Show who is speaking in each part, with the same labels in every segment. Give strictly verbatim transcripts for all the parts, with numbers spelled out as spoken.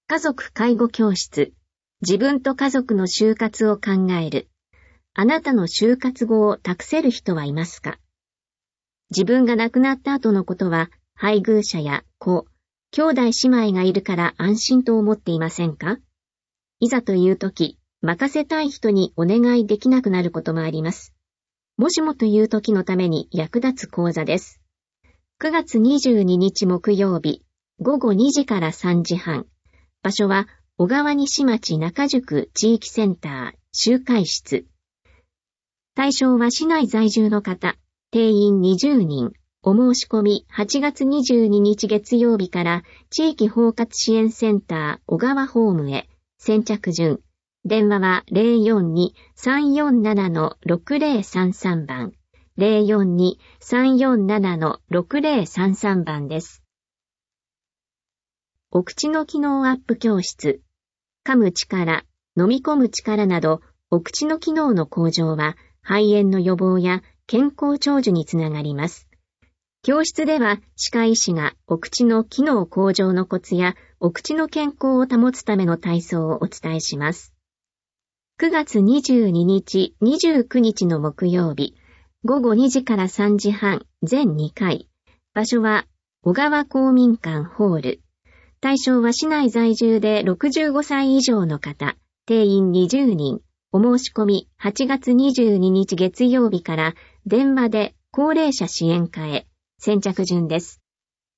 Speaker 1: 家族介護教室。自分と家族の就活を考える。あなたの就活後を託せる人はいますか？自分が亡くなった後のことは、配偶者や子、兄弟姉妹がいるから安心と思っていませんか？いざというとき、任せたい人にお願いできなくなることもあります。もしもというときのために役立つ講座です。くがつにじゅうににち木曜日、ごごにじからさんじはん。場所は、小川西町中宿地域センター集会室。対象は市内在住の方、定員にじゅうにん。お申し込みはちがつにじゅうににち月曜日から地域包括支援センター小川ホームへ。先着順。電話は ゼロよんに さんよんなな ろくゼロさんさん 番。ゼロよんに さんよんなな ろくゼロさんさん 番です。お口の機能アップ教室。噛む力、飲み込む力など、お口の機能の向上は、肺炎の予防や健康長寿につながります。教室では、歯科医師がお口の機能向上のコツや、お口の健康を保つための体操をお伝えします。くがつにじゅうににち、にじゅうくにちの木曜日、ごごにじからさんじはん、全にかい。場所は、小川公民館ホール。対象は市内在住でろくじゅうごさい以上の方、定員にじゅうにん。お申し込みはちがつにじゅうににち月曜日から電話で高齢者支援課へ。先着順です。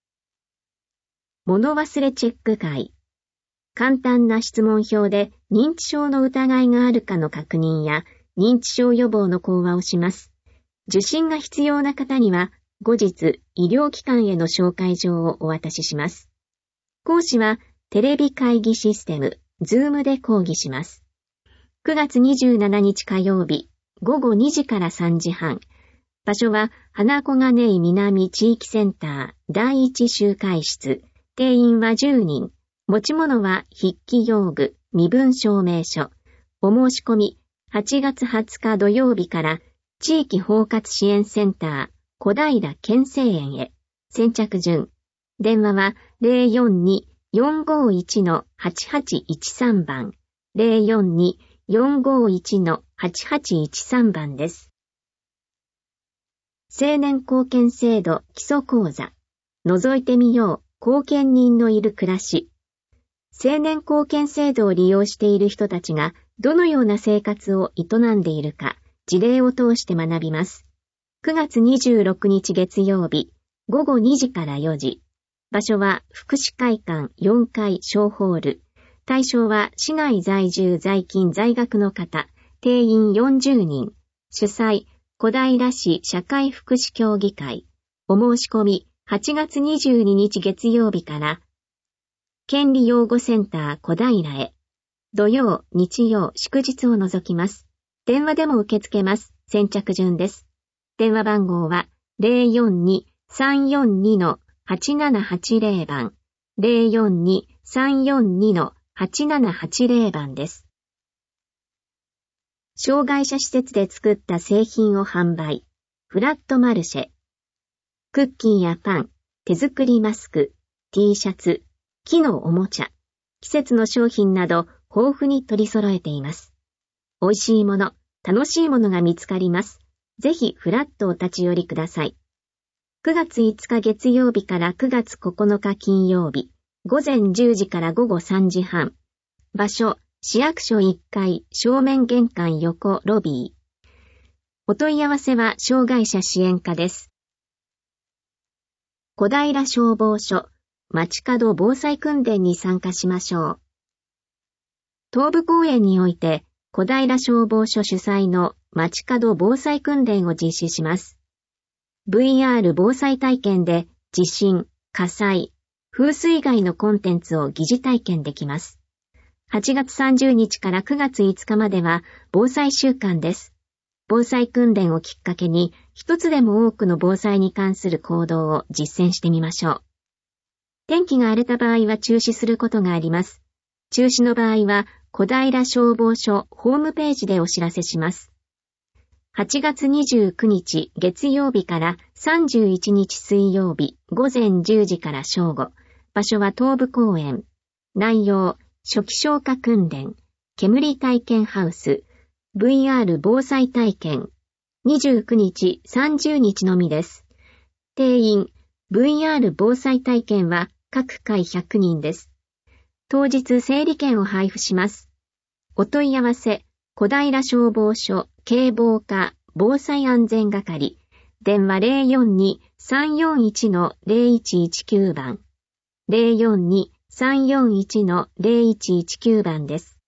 Speaker 1: 物忘れチェック会。簡単な質問票で認知症の疑いがあるかの確認や認知症予防の講話をします。受診が必要な方には後日医療機関への紹介状をお渡しします。講師はテレビ会議システム、Zoom で講義します。くがつにじゅうしちにち火曜日、ごごにじからさんじはん。場所は花小金井南地域センター第一集会室。定員はじゅうにん。持ち物は筆記用具、身分証明書。お申し込みはちがつはつか土曜日から地域包括支援センター小平県政園へ。先着順。電話は ゼロよんに よんごいち はちはちいちさん 番。ゼロよんに よんごいち はちはちいちさん 番です。青年貢献制度基礎講座。覗いてみよう、後見人のいる暮らし。青年貢献制度を利用している人たちがどのような生活を営んでいるか、事例を通して学びます。くがつにじゅうろくにち月曜日、ごごにじからよじ。場所は福祉会館よんかい小ホール。対象は市内在住在勤在学の方、定員よんじゅうにん。主催、小平市社会福祉協議会。お申し込みはちがつにじゅうににち月曜日から、権利養護センター小平へ。土曜、日曜、祝日を除きます。電話でも受け付けます。先着順です。電話番号は ゼロよんに さんよんに はちななはちゼロ 番。ゼロよんに さんよんに はちななはちゼロ 番です。障害者施設で作った製品を販売。フラットマルシェ。クッキーやパン、手作りマスク、T シャツ、木のおもちゃ、季節の商品など豊富に取り揃えています。美味しいもの、楽しいものが見つかります。ぜひフラッとお立ち寄りください。くがついつか月曜日からくがつここのか金曜日、ごぜんじゅうじからごごさんじはん。場所、市役所いっかい正面玄関横ロビー。お問い合わせは障害者支援課です。小平消防署、街角防災訓練に参加しましょう。東部公園において、小平消防署主催の街角防災訓練を実施します。ブイアール 防災体験で地震、火災、風水害のコンテンツを疑似体験できます。はちがつさんじゅうにちからくがついつかまでは防災週間です。防災訓練をきっかけに一つでも多くの防災に関する行動を実践してみましょう。天気が荒れた場合は中止することがあります。中止の場合は小平消防署ホームページでお知らせします。はちがつにじゅうくにち月曜日からさんじゅういちにち水曜日ごぜんじゅうじから正午。場所は東部公園。 内容、初期消火訓練、煙体験ハウス、ブイアール 防災体験、にじゅうくにち、さんじゅうにちのみです。定員、ブイアール 防災体験は各回ひゃくにんです。当日整理券を配布します。お問い合わせ、小平消防署警防課防災安全係、電話 ゼロよんに さんよんいち の ゼロいちいちきゅう 番、ゼロよんに さんよんいち の ゼロいちいちきゅう 番です。